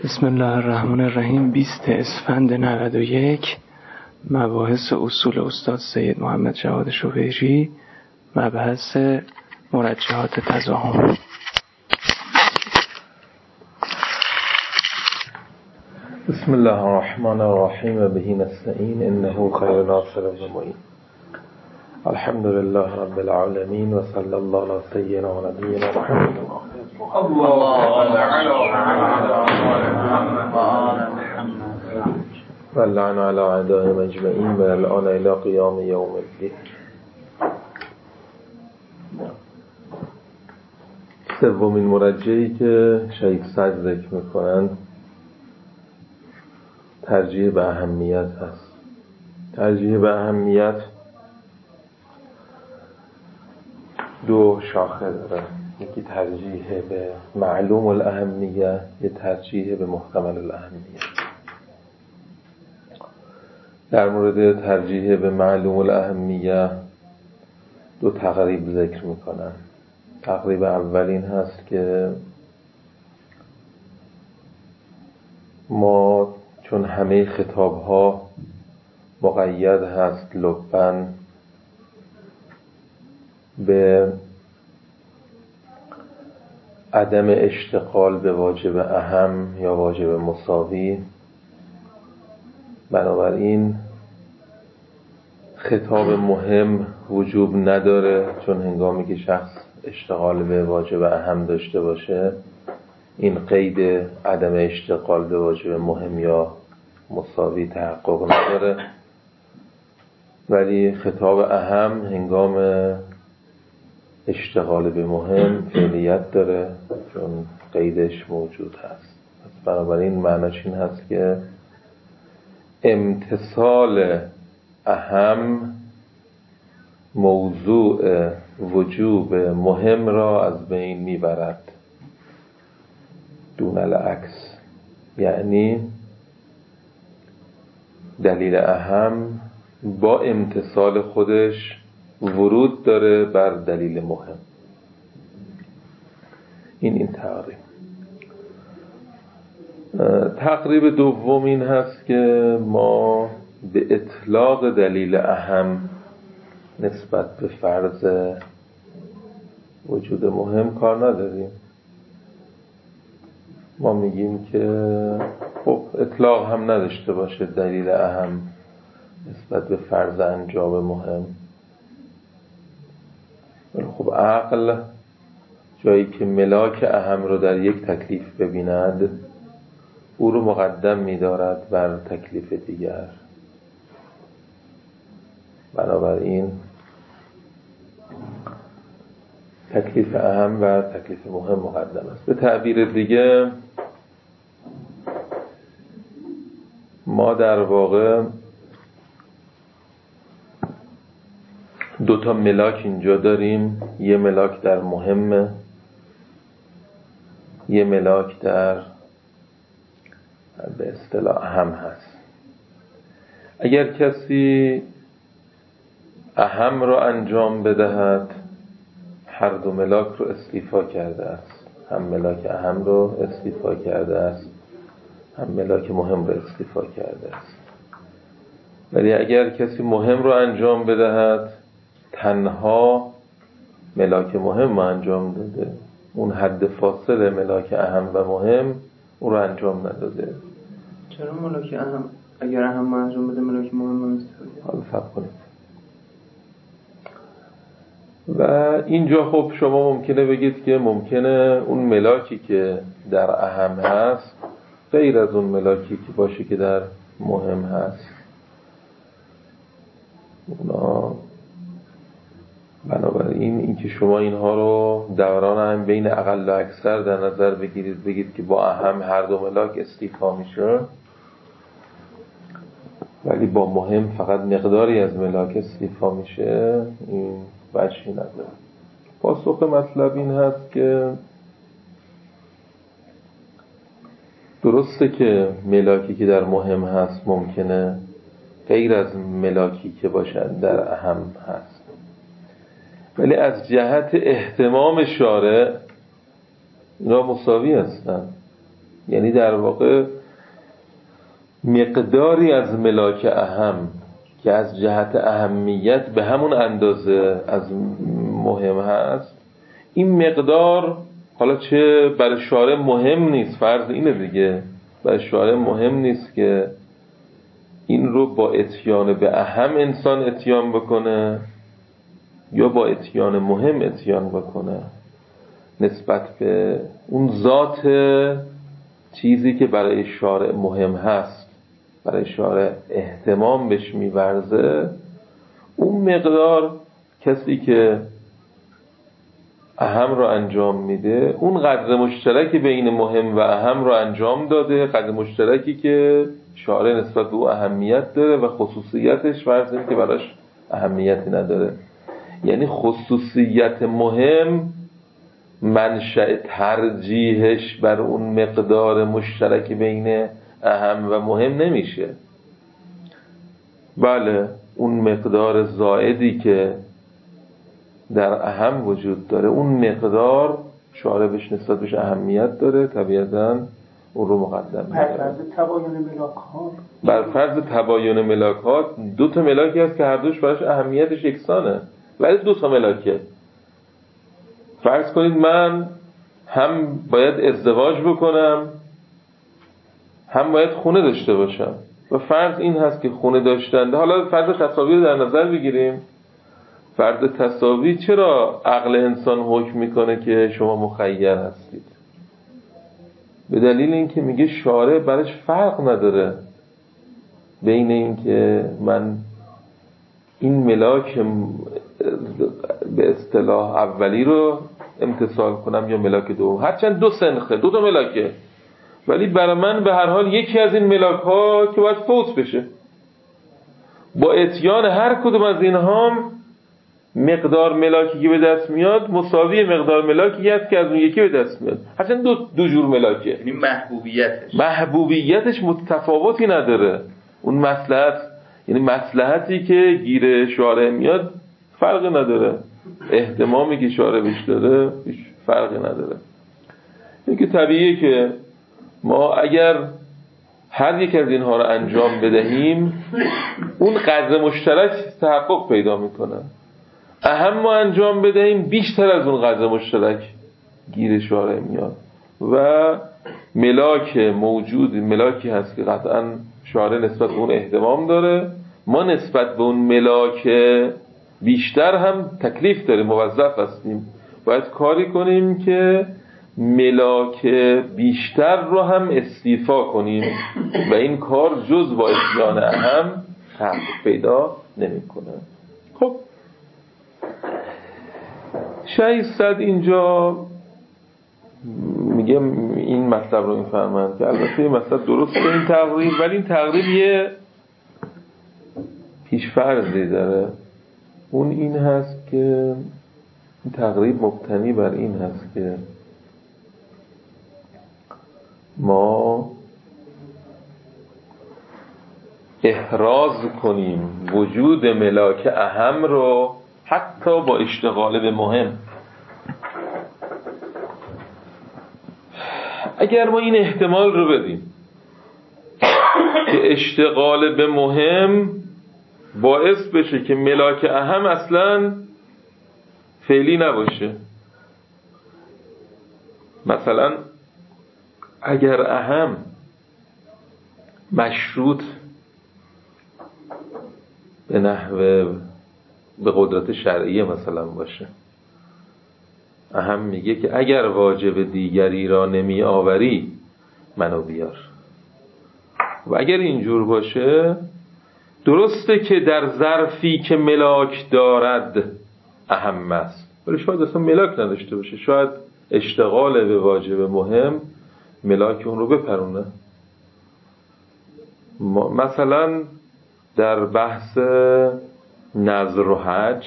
بسم الله الرحمن الرحیم. 20 اسفند 91. مباحث اصول استاد سید محمد جواد شویری. مبحث مرجحات تضاهم. بسم الله الرحمن الرحیم و به نستعین انه خیر ناصر و معین. الحمد لله رب العالمین و صلی الله علی سیدنا و نبینا محمد. و اللعن علی اعدائهم اجمعین و الان الی قیام یوم الدین. سومین مرجحی که شیخ سعد ذکر میکنند ترجیح به اهمیت هست. ترجیح به اهمیت دو شاخه داره، یکی ترجیح به معلوم الاهمیه، یه ترجیح به محتمل الاهمیه. در مورد ترجیح به معلوم الاهمیه دو تقریب ذکر میکنن. تقریب اول این هست که ما چون همه خطابها مقید هست لباً به عدم اشتغال به واجب اهم یا واجب مساوی، بنابراین خطاب مهم وجوب نداره، چون هنگامی که شخص اشتغال به واجب اهم داشته باشه این قید عدم اشتغال به واجب مهم یا مساوی تحقق نداره، ولی خطاب اهم هنگام اشتغال به مهم فعلیت داره چون قیدش موجود هست. بنابراین معناش این هست که امتثال اهم موضوع وجوب مهم را از بین میبرد دون العکس، یعنی دلیل اهم با امتثال خودش ورود داره بر دلیل مهم. این تقریب. تقریب دوم این هست که ما به اطلاق دلیل اهم نسبت به فرض وجود مهم کار نداریم. ما میگیم که خب اطلاق هم نداشته باشه دلیل اهم نسبت به فرض انجام مهم. خب عقل جایی که ملاک اهم رو در یک تکلیف ببیند او رو مقدم می‌دارد بر تکلیف دیگر، بنابراین تکلیف اهم بر تکلیف مهم مقدم است. به تعبیر دیگه ما در واقع دو تا ملاک اینجا داریم، یه ملاک در مهمه، یه ملاک در به اصطلاح اهم هست. اگر کسی اهم رو انجام بدهد هر دو ملاک رو استیفا کرده است، هم ملاک اهم رو استیفا کرده است هم ملاک مهم رو استیفا کرده است. ولی اگر کسی مهم رو انجام بدهد تنها ملاک مهم رو انجام داده، اون حد فاصله ملاک اهم و مهم اون رو انجام نداده. چرا ملاک اهم اگر اهم انجام بده ملاک مهم رو استفاده؟ حالا صبر کنید. و اینجا خب شما ممکنه بگید که ممکنه اون ملاکی که در اهم هست غیر از اون ملاکی که باشه که در مهم هست. اونا بنابراین اینکه شما اینها رو دوران هم بین اقل و اکثر در نظر بگیرید، بگید که با اهم هر دو ملاک استیفا میشه ولی با مهم فقط مقداری از ملاک استیفا میشه، این وجهی نداره. پاسخ مطلب این هست که درسته که ملاکی که در مهم هست ممکنه غیر از ملاکی که باشد در اهم هست، ولی از جهت اهتمام شارع اینا مساوی هستن. یعنی در واقع مقداری از ملاک اهم که از جهت اهمیت به همون اندازه از مهم هست، این مقدار حالا چه برای شارع مهم نیست، فرض اینه دیگه، برای شارع مهم نیست که این رو با اتیان به اهم انسان اتیان بکنه یا با اتیان مهم اتیان بکنه نسبت به اون ذات چیزی که برای شارع مهم هست، برای شارع اهتمام بهش می‌ورزه. اون مقدار کسی که اهم رو انجام میده، اون قدر مشترکی بین مهم و اهم رو انجام داده، قدر مشترکی که شارع نسبت به او اهمیت داره و خصوصیتش فرض اینه که براش اهمیتی نداره. یعنی خصوصیت مهم منشأ ترجیحش بر اون مقدار مشترک بین اهم و مهم نمیشه. بله، اون مقدار زائدی که در اهم وجود داره، اون مقدار شارع بهش نسبت بهش اهمیت داره، طبیعتاً اون رو مقدم می‌کنه. بر فرض تباین ملاک‌ها، بر فرض تباین ملاک‌ها، دو تا ملاکی هست که هر دوش براش اهمیتش یکسانه، ولی دو تا ملاکه. فرض کنید من هم باید ازدواج بکنم، هم باید خونه داشته باشم و فرض این هست که خونه داشتن، حالا فرض تساوی رو در نظر بگیریم. فرض تساوی چرا عقل انسان حکم میکنه که شما مخیر هستید؟ به دلیل اینکه میگه شارع برش فرق نداره بین اینکه من این ملاک به اصطلاح اولی رو امتثال کنم یا ملاک دوم، هرچند دو سنخه، دو تا ملاکه، ولی برای من به هر حال یکی از این ملاک ها که باید فوت بشه. با اتیان هر کدوم از اینها مقدار ملاکی که به دست میاد مساوی مقدار ملاکی هست که از اون یکی به دست میاد، هرچند دو جور ملاکه. یعنی محبوبیتش متفاوتی نداره. اون مصلحت، یعنی مصلحتی که گیر شارع میاد فرق نداره، اهتمامی که شارع بهش داره هیچ فرقی نداره. این که طبیعیه که ما اگر هر یک از اینها رو انجام بدهیم اون قدر مشترک تحقق پیدا میکنه. اهم ما انجام بدهیم بیشتر از اون قدر مشترک گیر شارع میاد و ملاک موجود، ملاکی هست که قطعا شارع نسبت به اون اهتمام داره، ما نسبت به اون ملاک بیشتر هم تکلیف داریم، موظف هستیم، باید کاری کنیم که ملاک بیشتر رو هم استیفا کنیم و این کار جز با اتیان اهم تحقق پیدا نمی‌کنه. خب شیخ صد اینجا میگه این مطلب رو میفهمند که البته این مطلب درسته این تقریب، ولی این تقریب یه پیش‌فرضی داره. اون این هست که این تقریب مبتنی بر این هست که ما احراز کنیم وجود ملاک اهم رو حتی با اشتغال به مهم. اگر ما این احتمال رو بدیم که اشتغال به مهم باعث بشه که ملاک اهم اصلاً فعلی نباشه، مثلا اگر اهم مشروط به نحوه به قدرت شرعیه مثلا باشه، اهم میگه که اگر واجب دیگری را نمی آوری منو بیار، و اگر اینجور باشه درسته که در ظرفی که ملاک دارد اهم است، ولی شاید اصلا ملاک نداشته باشه، شاید اشتغال به واجب مهم ملاک اون رو بپرونه. مثلا در بحث نذر و حج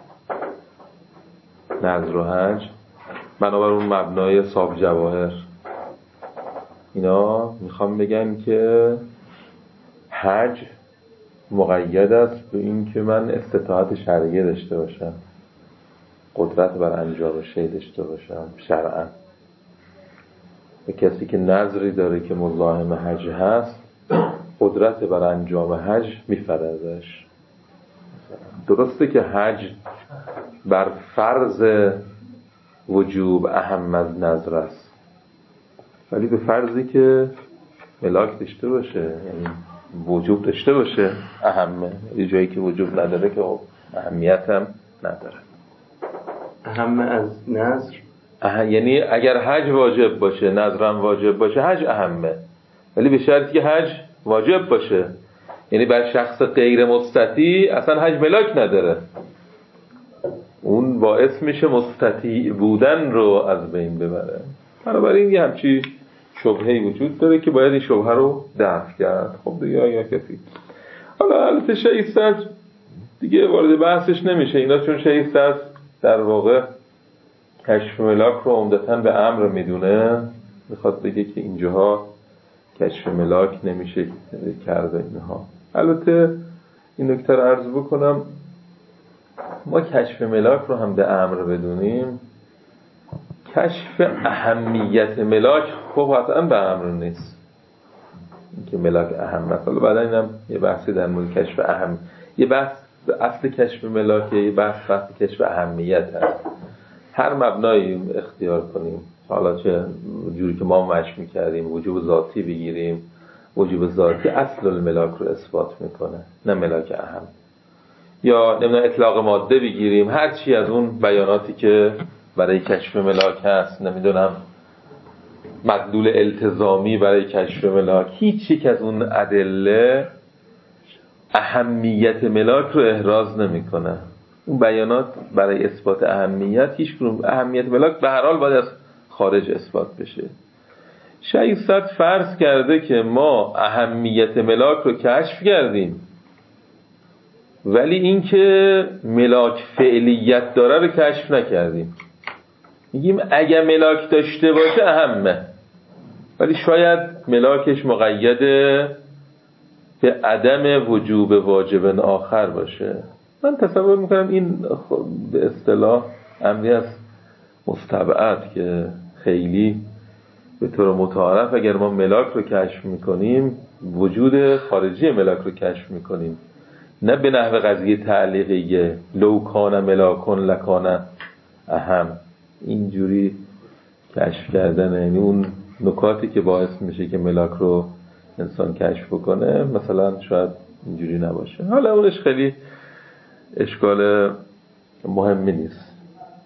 بنابر اون مبنای صاحب جواهر اینا میخوام بگن که حج مقید است به این که من استطاعت شرعیه داشته باشم، قدرت بر انجام شی داشته باشم شرعا. به کسی که نظری داره که مزاحم حج هست قدرت بر انجام حج میفرزش. درسته که حج بر فرض وجوب اهم از نظر است، ولی به فرضی که ملاک داشته باشه، یعنی وجوب داشته باشه اهمه. یه جایی که وجوب نداره که اهمیت هم نداره. اهم از نظر یعنی اگر حج واجب باشه نظرم واجب باشه حج اهمه، ولی به شرطی که حج واجب باشه. یعنی بر شخص غیر مستطیع اصلا حج ملاک نداره، اون باعث میشه مستطیع بودن رو از بین ببره. بنابراین یه همچی شبهه‌ای وجود داره که باید این شبهه رو دفع کرد. خب دیگه اگر کسی حالا البته شیخ صدر دیگه وارد بحثش نمیشه اینا، چون شیخ صدر در واقع کشف ملاک رو عمدتاً به امر میدونه، میخواد بگه که اینجاها کشف ملاک نمیشه کرده اینها. البته این نکته رو عرض بکنم، ما کشف ملاک رو هم به امر بدونیم، کشف اهمیت ملاک خب قطعاً به امر نیست، اینکه ملاک اهم است. حالا بعدا اینم یه بحثی در مورد کشف اهم، یه بحث اصل کشف ملاک، یه بحث کشف اهمیت هست. هر مبنایی اختیار کنیم، حالا چه جوری که ما مشق می‌کردیم وجوب ذاتی بگیریم، وجوب ذاتی اصل الملاک رو اثبات میکنه نه ملاک اهم، یا نمیدونم اطلاق ماده بگیریم، هر چی از اون بیاناتی که برای کشف ملاک هست، نمیدونم مدلول التزامی برای کشف ملاک، هیچ یک از اون ادله اهمیت ملاک رو احراز نمیکنه. اون بیانات برای اثبات اهمیت، هیچ کنون اهمیت ملاک به هر حال باید از خارج اثبات بشه. شیخ صدر فرض کرده که ما اهمیت ملاک رو کشف کردیم، ولی این که ملاک فعلیت داره رو کشف نکردیم. میگیم اگه ملاک داشته باشه اهمه، ولی شاید ملاکش مقیده به عدم وجوب واجب آخر باشه. من تصور میکنم این به اصطلاح امری از مستبعد که خیلی به طور متعارف اگر ما ملاک رو کشف میکنیم وجود خارجی ملاک رو کشف میکنیم، نه به نحو قضیه تعلیقیه لو کان ملاکن لکان اهم، اینجوری کشف کردن. یعنی اون نکاتی که باعث میشه که ملاک رو انسان کشف بکنه مثلا شاید اینجوری نباشه. حالا اونش خیلی اشکال مهمی نیست.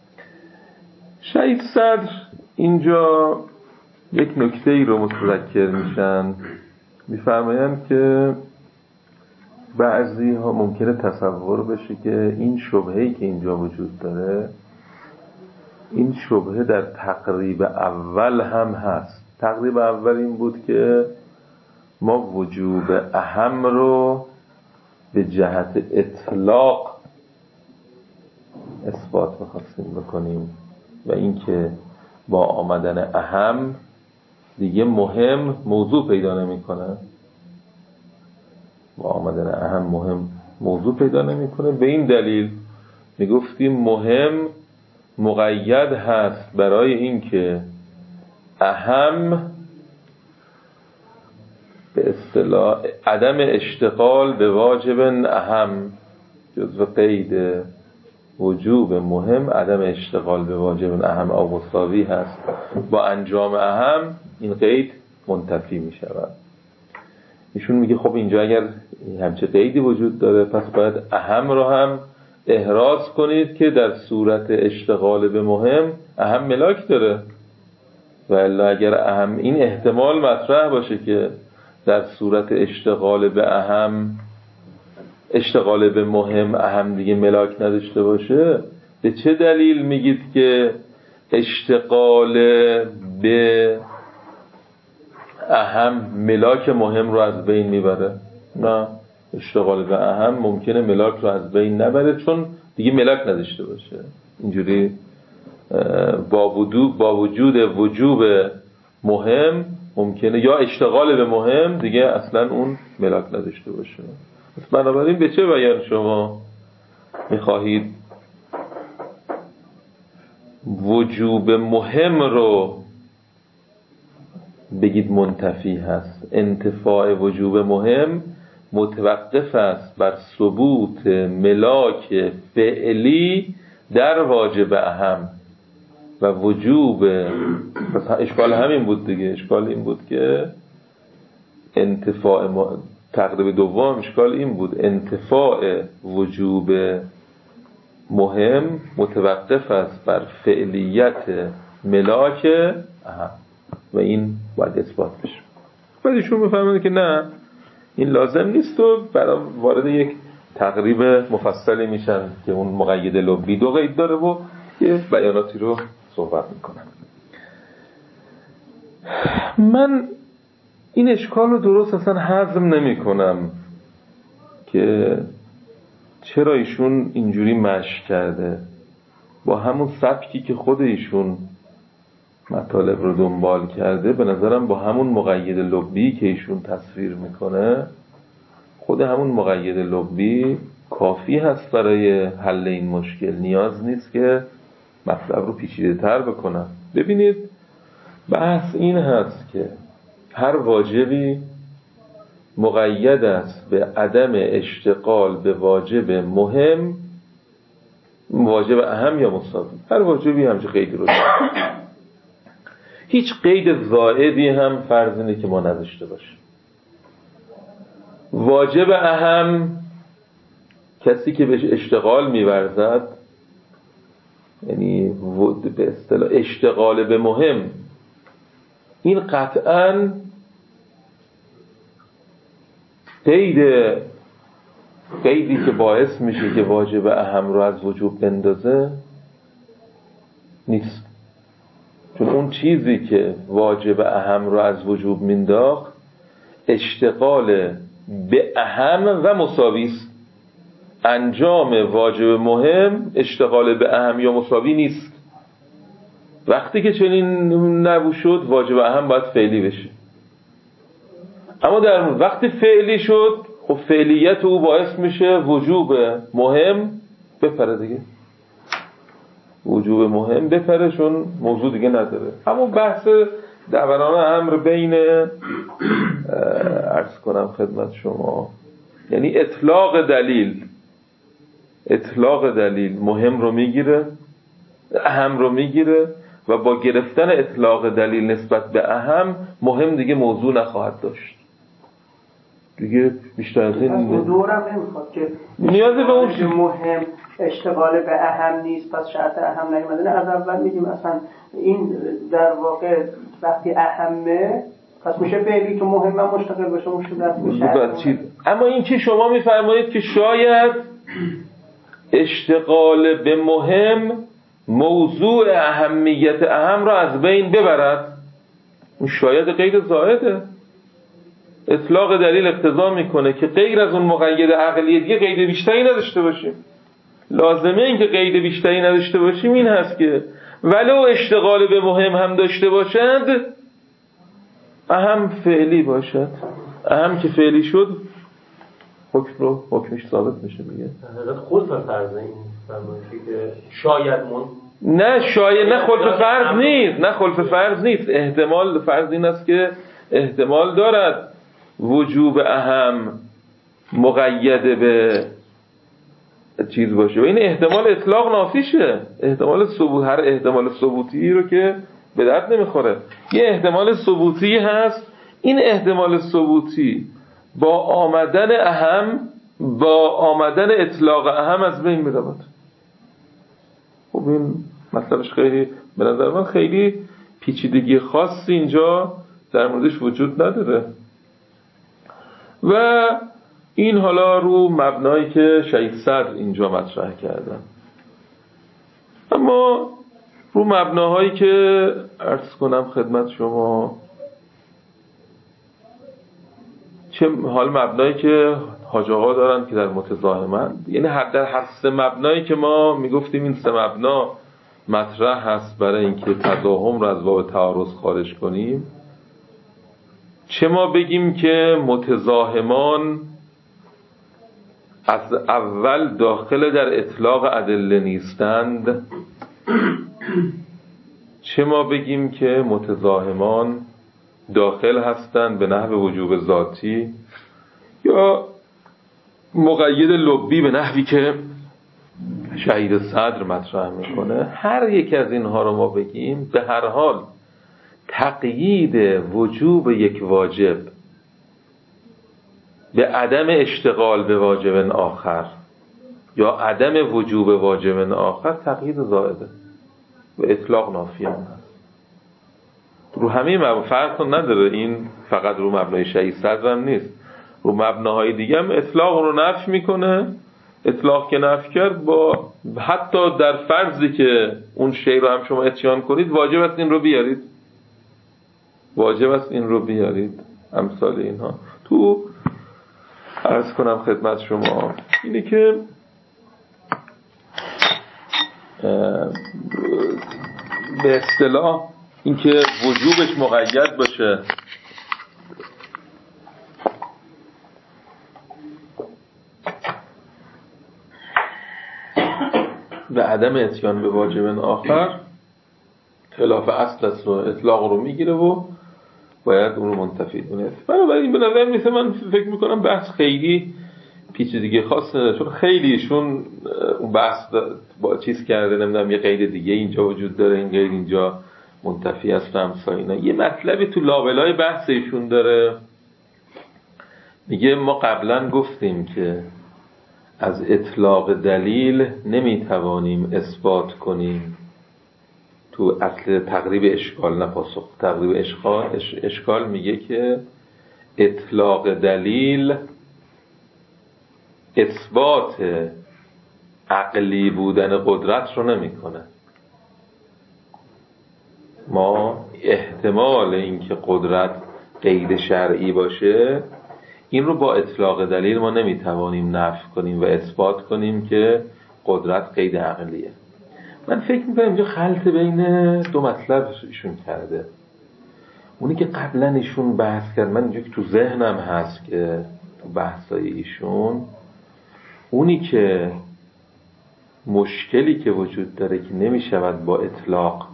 شیخ صدر اینجا یک نکته ای رو متذکر میشن، میفرمایند که بعضی ها ممکنه تصور بشه که این شبهه‌ای که اینجا وجود داره، این شبهه در تقریب اول هم هست. تقریب اول این بود که ما وجوب اهم رو به جهت اطلاق اثبات می‌خواستیم بکنیم و اینکه با آمدن اهم دیگه مهم موضوع پیدا نمی‌کنه. با آمدن اهم مهم موضوع پیدا نمی‌کنه. به این دلیل میگفتیم مهم مقید هست برای اینکه اهم به اصطلاح عدم اشتغال به واجب اهم، جزو قید وجوب مهم عدم اشتغال به واجب اهم او مساوی هست با انجام اهم، این قید منتفی می شود. ایشون میگه خب اینجا اگر همچه قیدی وجود داره پس باید اهم رو هم احراز کنید که در صورت اشتغال به مهم اهم ملاک داره، و الا اگر اهم این احتمال مطرح باشه که در صورت اشتغال به اهم اشتغال به مهم اهم دیگه ملاک نداشته باشه، به چه دلیل میگید که اشتغال به اهم ملاک مهم رو از بین میبره؟ نه، اشتغال به اهم ممکنه ملاک رو از بین نبره چون دیگه ملاک نداشته باشه. اینجوری با وجود وجوب مهم ممکنه یا اشتغال به مهم دیگه اصلا اون ملاک نداشته باشه. بنابراین به چه بیان شما میخواهید وجوب مهم رو بگید منتفی هست. انتفاع وجوب مهم متوقف است بر ثبوت ملاک فعلی در واجب اهم و وجوب. اشکال همین بود دیگه، اشکال این بود که انتفاع تقریب دوم اشکال این بود انتفاع وجوب مهم متوقف است بر فعلیت ملاک اهم و این باید اثبات بشه. بعد ایشون میفهمند که نه این لازم نیست و برای وارد یک تقریب مفصلی میشن که اون مقید لبی 2 قید داره و یه بیاناتی رو صحبت میکنن. من این اشکال رو درست اصلا هضم نمی کنم که چرا ایشون اینجوری مشی کرده با همون سبکی که خود ایشون مطالب رو دنبال کرده. به نظرم با همون مقید لبی که ایشون تصویر میکنه، خود همون مقید لبی کافی هست برای حل این مشکل. نیاز نیست که مطلب رو پیچیده تر بکنم. ببینید بحث این هست که هر واجبی مقید است به عدم اشتغال به واجب مهم، واجب اهم یا مساوی. هر واجبی همچه قیدی رو داره. هیچ قید زائدی هم فرض اینه که ما نداشته باشیم. واجب اهم کسی که بهش اشتغال می‌ورزد، یعنی به اصطلاح اشتغال به مهم، این قطعاً قیدی که باعث میشه که واجب اهم رو از وجوب بندازه نیست. چون اون چیزی که واجب اهم رو از وجوب مینداخت اشتغال به اهم و مساوی است. انجام واجب مهم اشتغال به اهم یا مساوی نیست. وقتی که چنین نبود شد واجب اهم باید فعلی بشه. اما در وقتی فعلی شد، خب فعلیت او باعث میشه وجوب مهم بپره دیگه. وجوب مهم بپره چون موضوع دیگه نداره. همون بحث دوران امر بین عرض کنم خدمت شما، یعنی اطلاق دلیل مهم رو میگیره، اهم رو میگیره و با گرفتن اطلاق دلیل نسبت به اهم مهم دیگه موضوع نخواهد داشت دیگه. بیشتر از این دورم نمیخواد که نیازی به اون مهم اشتغال به اهم نیست، پس شرط اهم نیومده. از اول میگیم اصلا این در واقع وقتی اهمه پس میشه فعلی که مهم هم مشتغل باشه مشتغل. اما این که شما میفرمایید که شاید اشتغال به مهم موضوع اهمیت اهم را از بین ببرد، اون شاید قید زائده. اطلاق دلیل اقتضا میکنه که غیر از اون مقید عقلی دیگه قید بیشتری نداشته باشیم. لازمه این که قید بیشتری نداشته باشیم این هست که ولو اشتغال به مهم هم داشته باشد، اهم فعلی باشد. اهم که فعلی شد حکمش ثابت میشه دیگه. خلف فرض این فرمایشی که شاید نه خلف فرض نیست. احتمال فرض این است که احتمال دارد وجوب اهم مقید به چیز باشه و این احتمال اطلاق نافیشه. احتمال ثبوت، هر احتمال ثبوتی رو که به درد نمیخوره. یه احتمال ثبوتی هست، این احتمال ثبوتی با آمدن اهم، با آمدن اطلاق اهم از بین میرود. خب این مطلبش خیلی به نظر من خیلی پیچیدگی خاصی اینجا در موردش وجود نداره و این حالا رو مبنایی که شهید صدر اینجا مطرح کردن. اما رو مبناهایی که عرض کنم خدمت شما، چه حال مبنایی که حاج آقا دارن که در متضاهمن، یعنی در هر 3 مبنایی که ما میگفتیم این 3 مبنا مطرح هست برای اینکه تضاهم رو از باب تعارض خارج کنیم، چه ما بگیم که متضاهمان از اول داخل در اطلاق ادله نیستند، چه ما بگیم که متضاهمان داخل هستن به نحو وجوب ذاتی یا مقید لبی به نحوی که شهید صدر مطرح میکنه. هر یک از اینها رو ما بگیم، به هر حال تقیید وجوب یک واجب به عدم اشتغال به واجب آخر یا عدم وجوب واجب آخر تقیید زائده و اطلاق نافیان هست. رو همه فرق نداره، این فقط رو مبنای شهید صدر هم نیست، رو مبناهای دیگه هم اطلاق رو نفی میکنه. اطلاق که نفی کرد، با حتی در فرضی که اون شی رو هم شما اتیان کنید واجب است این رو بیارید، واجب است این رو بیارید. امثال اینها تو عرض کنم خدمت شما اینه که به اصطلاح اینکه وجوبش مقید باشه به عدم اتیان به واجب آخر خلاف اصل است و اطلاق رو میگیره و باید اون رو منتفی کنه. بنابراین به نظر میسه من فکر میکنم بحث خیلی پیچیدگی خاص نداره، چون خیلیشون اون بحث با چیز کرده، نمیدونم یه قید دیگه اینجا وجود داره، این قید اینجا منتفی است و امثال اینا. یه مطلبی تو لابلای بحث ایشون داره، میگه ما قبلا گفتیم که از اطلاق دلیل نمیتوانیم اثبات کنیم. تو اصل تقریب اشکال، نه پاسخ، تقریب اشکال میگه که اطلاق دلیل اثبات عقلی بودن قدرت رو نمیکنه. ما احتمال اینکه قدرت قید شرعی باشه این رو با اطلاق دلیل ما نمیتوانیم نفی کنیم و اثبات کنیم که قدرت قید عقلیه. من فکر میکنم اینجا خلط بین دو مطلب ایشون کرده. اونی که قبلا ایشون بحث کرد، من اینجا که تو ذهنم هست که تو بحثای ایشون، اونی که مشکلی که وجود داره که نمیشود با اطلاق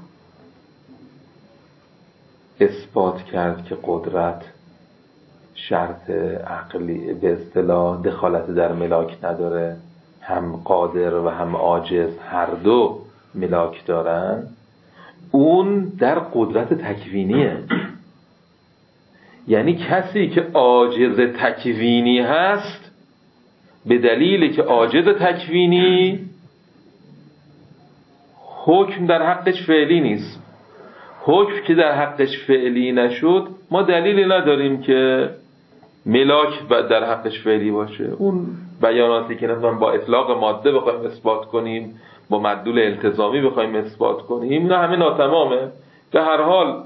اثبات کرد که قدرت شرط عقلی به اصطلاح دخالت در ملاک نداره، هم قادر و هم عاجز هر دو ملاک دارن، اون در قدرت تکوینیه. یعنی کسی که عاجز تکوینی هست، به دلیلی که عاجز تکوینی حکم در حقش فعلی نیست. حکم که در حقش فعلی نشد، ما دلیلی نداریم که ملاک در حقش فعلی باشه. اون بیاناتی که نمیدونم با اطلاق ماده بخوایم اثبات کنیم، با مدلول التزامی بخوایم اثبات کنیم، نه همه ناتمامه. به هر حال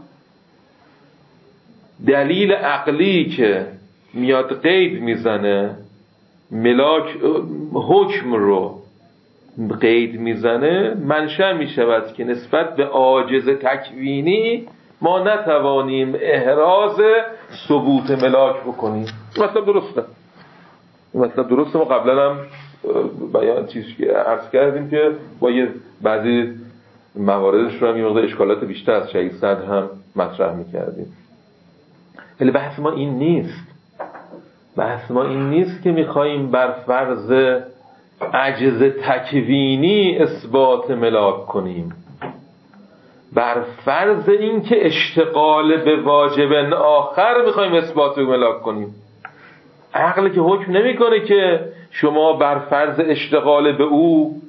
دلیل عقلی که میاد قید میزنه، ملاک حکم رو قید میزنه، منشأ میشود که نسبت به عاجز تکوینی ما نتوانیم احراز ثبوت ملاک بکنیم. مطلب درسته، مطلب درسته. ما قبلا هم بیان چیزی که عرض کردیم که با یه بعضی مواردش رو هم یه مقدار اشکالات بیشتر از شهید صدر هم مطرح میکردیم. ولی بحث ما این نیست. بحث ما این نیست که میخواییم بر فرض عجز تکوینی اثبات ملاک کنیم، بر فرض این که اشتغال به واجب آخر میخواییم اثبات ملاک کنیم. عقل که حکم نمیکنه که شما بر فرض اشتغال به او،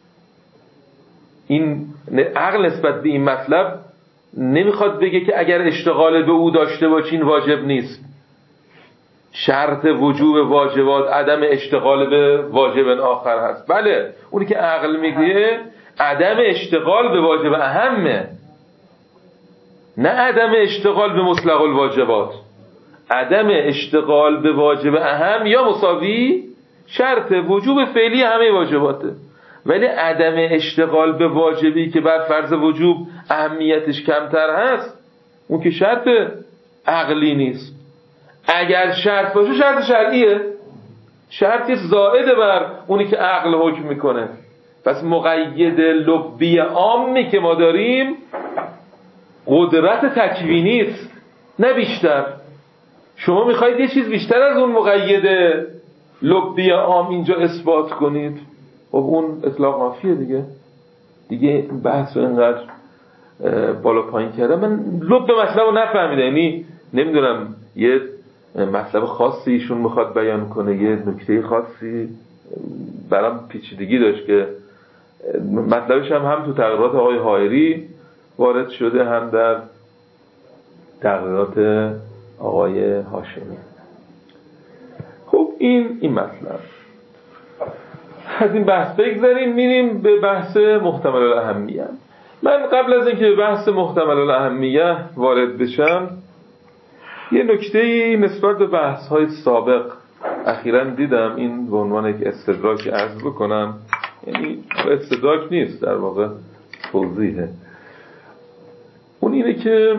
این عقل نسبت به این مطلب نمیخواد بگه که اگر اشتغال به او داشته باشین واجب نیست. شرط وجوب واجبات عدم اشتغال به واجب آخر هست. بله، اونی که عقل میگه عدم اشتغال به واجب اهمه، نه عدم اشتغال به مطلق الواجبات. عدم اشتغال به واجب اهم یا مساوی شرط وجوب فعلی همه واجباته. ولی عدم اشتغال به واجبی که بر فرض وجوب اهمیتش کمتر هست، اون که شرط عقلی نیست. اگر شرط باشه شرط شرعیه، شرطی زائد بر اونی که عقل حکم میکنه. پس مقید لبی عامی که ما داریم قدرت تکوینی است، نه بیشتر. شما میخواید یه چیز بیشتر از اون مقید لبی عام اینجا اثبات کنید، خب اون اطلاق نافیه دیگه بحث رو اینقدر بالا پایین کرده. من لب مطلب رو نفهمیدم، یعنی نمیدونم یه مطلب خاصی ایشون میخواد بیان کنه، یه نکته خاصی برام پیچیدگی داشت که مطلبش هم تو تقریرات آقای حائری وارد شده، هم در تقریرات آقای هاشمی. خب این مطلب. از این بحث بگذاریم، میریم به بحث محتمل الاهمیه. من قبل از اینکه به بحث محتمل الاهمیه وارد بشم یه نکته‌ای نسبت به بحث‌های سابق اخیراً دیدم، این به عنوان یک استدراک عرض بکنم. یعنی استدراک نیست، در واقع توضیحه. اون اینه که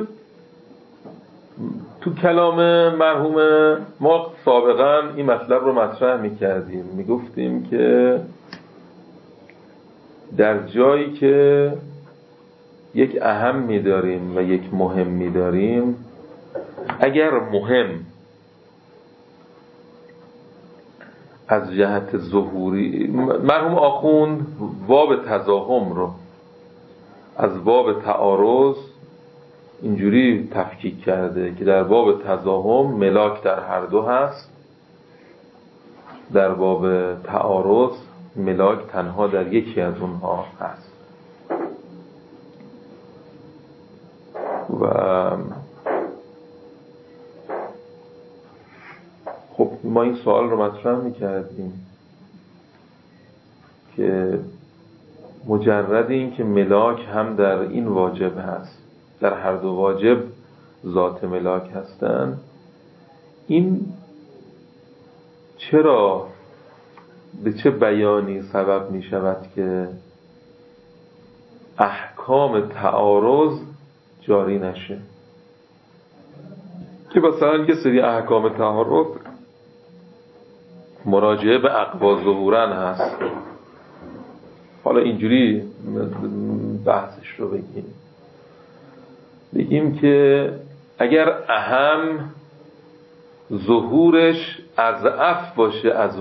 تو کلام مرحوم ما سابقاً این مطلب رو مطرح می‌کردیم، میگفتیم که در جایی که یک اهم می‌داریم و یک مهم می‌داریم، اگر مهم از جهت ظهوری، مرحوم آخوند باب تزاحم رو از باب تعارض اینجوری تفکیک کرده که در باب تزاحم ملاک در هر دو هست، در باب تعارض ملاک تنها در یکی از اونها هست. و خب ما این سوال رو مطرح می‌کردیم که مجرد این که ملاک هم در این واجب هست، در هر دو واجب ذات ملاک هستن، این چرا به چه بیانی سبب می شود که احکام تعارض جاری نشه؟ که مثلا یه سری احکام تعارض مراجعه به اقوا ظهورن هست. حالا اینجوری بحثش رو بگیم که اگر اهم ظهورش اضعف باشه از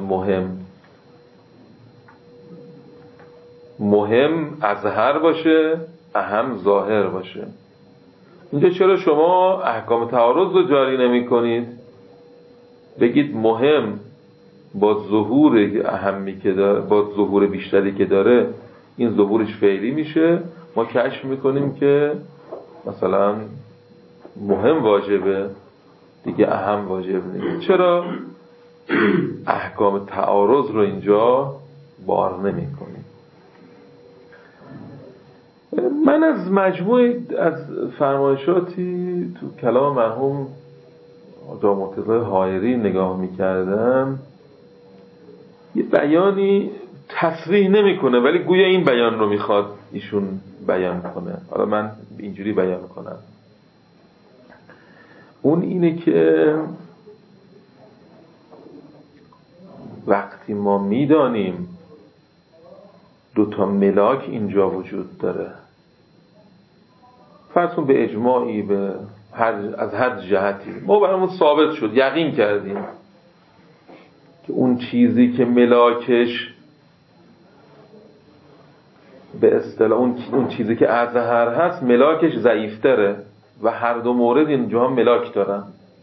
مهم اظهر باشه، اهم ظاهر باشه، اینجا چرا شما احکام تعارض رو جاری نمی کنید؟ بگید مهم با ظهور اهمی که داره، با ظهور بیشتری که داره، این ظهورش فعلی میشه، ما کشف میکنیم که مثلا مهم واجبه دیگه، اهم واجب نیست. چرا احکام تعارض رو اینجا بار نمی کنیم؟ من از مجموعه از فرمایشاتی تو کلام مرحوم آقا مرتضی حائری نگاه میکردم، یه بیانی تصریح نمیکنه ولی گویا این بیان رو میخواد ایشون بیان کنه. حالا من اینجوری بیان کنم. اون اینه که وقتی ما میدانیم دوتا ملاک اینجا وجود داره، فرض کن به اجماعی، به از هر جهتی ما برامون ثابت شد، یقین کردیم که اون چیزی که ملاکش به اصطلاح اون چیزی که اظهر هست ملاکش ضعیف‌تره و هر دو مورد اینجا هم ملاک دارن،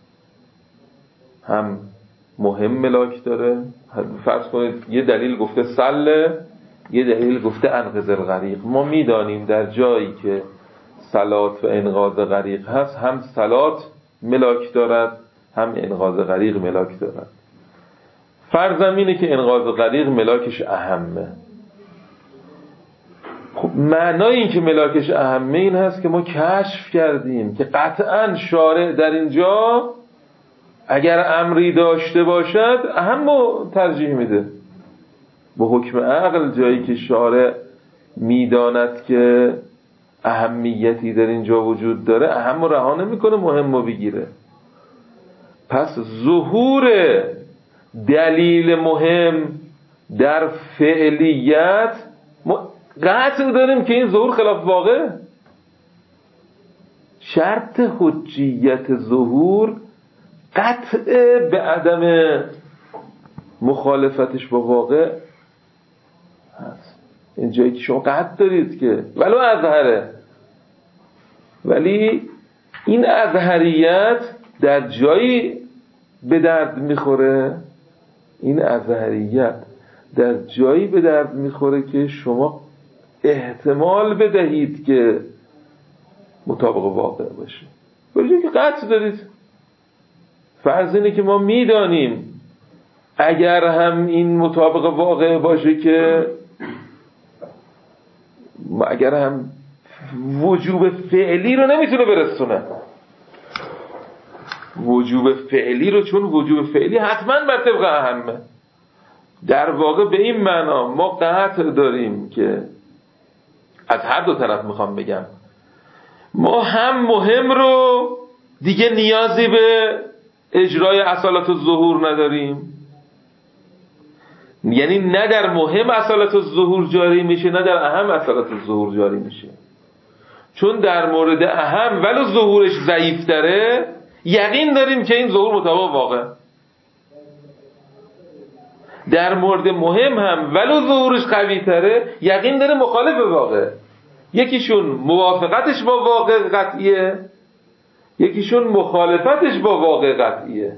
هم مهم ملاک داره. فرض کنید یه دلیل گفته سله، یه دلیل گفته انقذ الغریق. ما میدانیم در جایی که صلات و انقاذ غریق هست، هم صلات ملاک دارد، هم انقاذ غریق ملاک دارد. فرضم اینه که انقاذ غریق ملاکش اهمه. خب معنای این که ملاکش اهمه این هست که ما کشف کردیم که قطعاً شارع در اینجا اگر امری داشته باشد اهم رو ترجیح میده به حکم عقل، جایی که شارع میداند که اهمیتی در اینجا وجود داره اهم رو رها نمیکنه، مهم رو بگیره. پس ظهور دلیل مهم در فعلیت ما قطع داریم که این ظهور خلاف واقع. شرط حجیت ظهور قطع به عدم مخالفتش با واقع هست. این جایی که شما قطع دارید که ولو اظهره، ولی این اظهریت در جایی به درد میخوره، این اظهریت در جایی به درد میخوره که شما احتمال بدهید که مطابق واقع باشه. ولی که قطع دارید، فرض اینه که ما میدانیم اگر هم این مطابق واقع باشه که اگر هم وجوب فعلی رو نمیتونه برسونه، وجوب فعلی رو، چون وجوب فعلی حتما بر طبق اهمه. در واقع به این معنا ما قطع داریم که از هر دو طرف میخوام بگم ما هم مهم رو دیگه نیازی به اجرای اصالت الظهور نداریم، یعنی نه در مهم اصالت الظهور جاری میشه نه در اهم اصالت الظهور جاری میشه، چون در مورد اهم ولو ظهورش ضعیف تره یقین داریم که این ظهور مطابق واقع، در مورد مهم هم ولو ظهورش قوی تره یقین داره مخالف واقع. یکیشون موافقتش با واقع قطعیه، یکیشون مخالفتش با واقع قطعیه.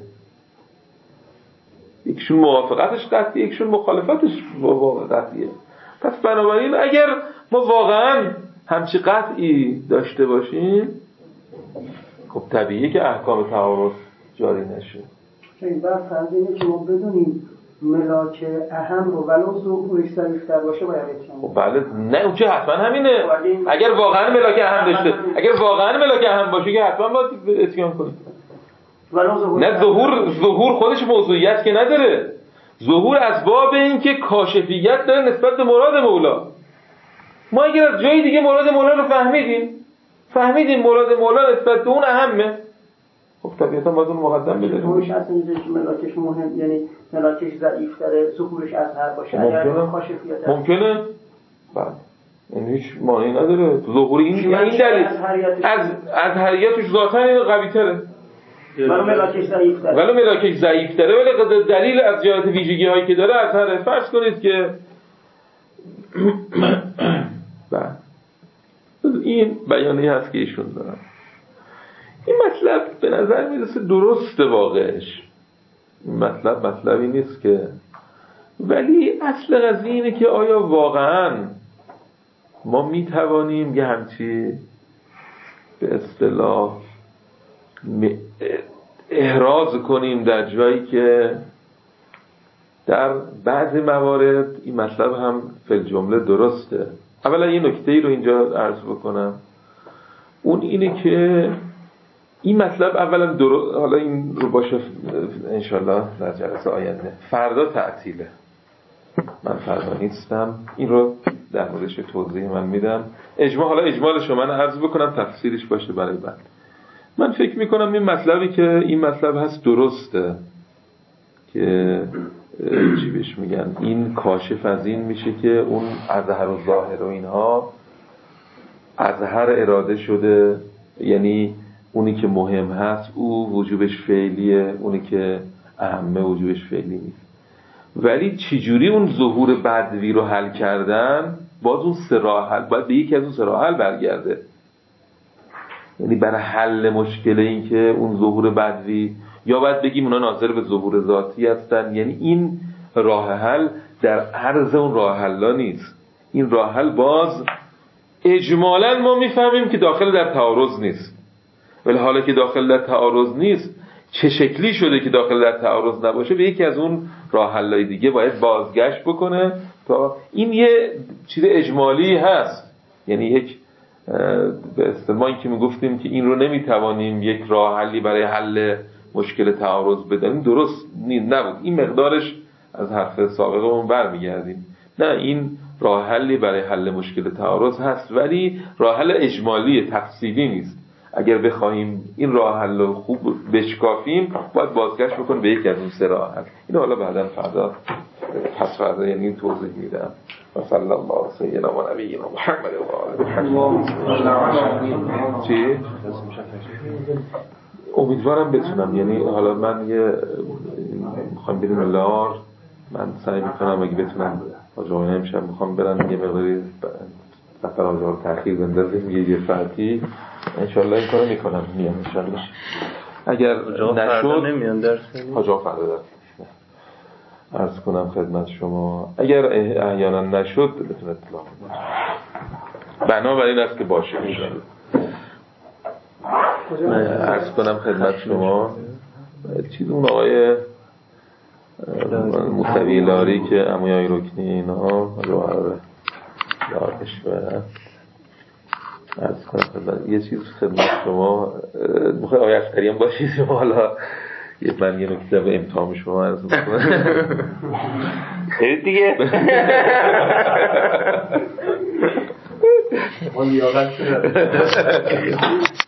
یکیشون موافقتش قطعیه، یکیشون مخالفتش با واقع قطعیه. پس بنابراین اگر ما واقعا همچی قطعی داشته باشیم خب طبیعیه که احکام تعارض جاری نشه. این بحث اینه که ما بدونیم ملاک اهم رو ولو ظهورش ضعیف‌تر باشه باید اتیان. خب بله، نه اون چه حتما همینه. اگر واقعا ملاک اهم داشته، اگر واقعا ملاک اهم باشه که حتما باید اتیان کنیم. نه ظهور خودش موضوعیت که نداره. ظهور از باب این که کاشفیت داره نسبت به مراد مولا. ما اگر از جای دیگه مراد مولا رو فهمیدیم مراد مولا نسبت به اون اهمه، خب طبیعتا باید اون مقدم بده. ظهورش اصلا ملاکش مهم، یعنی ملاکش ضعیف تره، ظهورش اظهر باشه. اگر کاشفیت ممکنه. بله. این هیچ معنی نداره. ظهور این دلیل از اظهریتش ذاتاً قوی تره. ولو ملاکش ضعیف تره ولی دلیل از جهت ویژگی هایی که داره اظهره. فرض کنید که این بیانیه هست که ایشون دارن. این مطلب به نظر میرسه درست واقعش. این مطلبی نیست که، ولی اصل قضیه اینه که آیا واقعاً ما میتوانیم یه همچی به اصطلاح احراز کنیم در جایی که در بعضی موارد این مطلب هم فی الجمله درسته. اولا یه نکته‌ای رو اینجا عرض بکنم، اون اینه که این مطلب اولا حالا این رو باشه انشالله در جلسه آینده. فردا تعطیله، من فردا نیستم، این رو در موردش توضیح من میدم. حالا اجمالش رو من عرض بکنم، تفسیرش باشه برای بعد. من فکر میکنم این مطلبی که این مطلب هست درسته که چی بهش میگن، این کاشف از این میشه که اون اظهر و ظاهر و اینها اظهر اراده شده، یعنی اونی که مهم هست او وجوبش فعلیه، اونی که اهمه وجوبش فعلی نیست. ولی چجوری اون ظهور بدوی رو حل کردن، باز اون سه راه حل باید به یکی از اون سه راه حل برگرده. یعنی برای حل مشکل این که اون ظهور بدوی، یا باید بگیم اونا ناظر به ظهور ذاتی هستن، یعنی این راه حل در عرض اون راه حلا نیست. این راه حل باز اجمالاً ما میفهمیم که داخل در تعارض نیست، ولی حالا که داخل در تعارض نیست چه شکلی شده که داخل در تعارض نباشه، به یکی از اون راه حل‌های دیگه باید بازگشت بکنه تا این یه چیز اجمالی هست. یعنی یک به اصطلاح این که میگفتیم که این رو نمیتوانیم یک راه حلی برای حل مشکل تعارض بدانیم، درست نبود. این مقدارش از حرف سابقمون برمیگردیم. نه، این راه حلی برای حل مشکل تعارض هست، ولی راه حل اجمالی تفصیلی نیست. اگر بخوایم این راه حل رو خوب بشکافیم باید بازگشت بکنیم به یکی از اون سه راه حل. اینو حالا بعداً فردا یعنی توضیح میدم. و صلی الله سیدنا و نبینا محمد و آله. چی؟ امیدوارم بتونم، یعنی حالا من میخوام بریم لار، من سعی میکنم اگه بتونم آجاقای امشب میخوام برم یه مقداری سفر آجاقا رو تأخیر بندازیم یه ساعتی انشالله این کارو میکنم، میام انشالله. اگر نشد نمیان درس آجاقا فردا درس عرض کنم خدمت شما، اگر احیانا نشد بتونه اطلاع بدید. بنابراین است که باشه انشالله. عرض کنم خدمت شما چیز اون آقای موسوی لاری که عمویای رکنی اینها رو دارش و عرض کنم خدمت یه چیز خدمت شما میخوای آقای اختری هم باشید شما، حالا من یه نکته به امتحان شما عرض میکنم دیگه لیاقت